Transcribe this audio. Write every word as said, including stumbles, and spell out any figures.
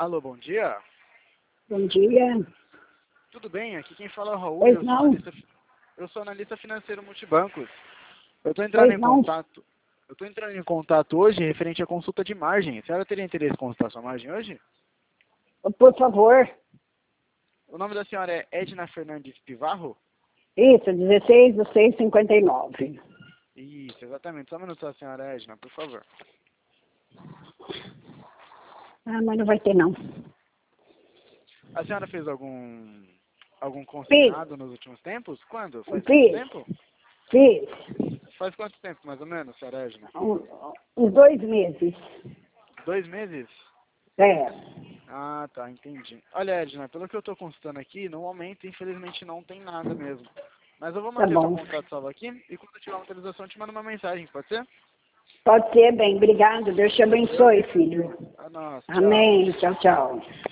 Alô, bom dia. Bom dia. Tudo bem? Aqui quem fala é o Raul. Pois eu, sou não. analista, eu sou analista financeiro multibancos. Eu estou entrando Pois em não. contato. Eu estou entrando em contato hoje referente à consulta de margem. A senhora teria interesse em consultar sua margem hoje? Por favor. O nome da senhora é Edna Fernandes Pivarro? Isso, dezesseis do seis, cinquenta e nove. Isso, exatamente. Só um minuto, a senhora Edna, por favor. Ah, mas não vai ter não. A senhora fez algum algum Fiz. consignado nos últimos tempos? Quando? Faz muito Fiz. tempo? Fiz. Faz quanto tempo, mais ou menos, senhora Edna? Um- Uns dois meses. Dois meses? É. Ah, tá, entendi. Olha, Edna, pelo que eu estou consultando aqui, no momento, infelizmente, não tem nada mesmo. Mas eu vou Tá manter seu bom. contrato salvo aqui e quando tiver uma atualização, eu te mando uma mensagem, pode ser? Pode ser, bem. Obrigado. Deus te Eu abençoe, que... filho. Ah, nossa, tchau. Amém. Tchau, tchau.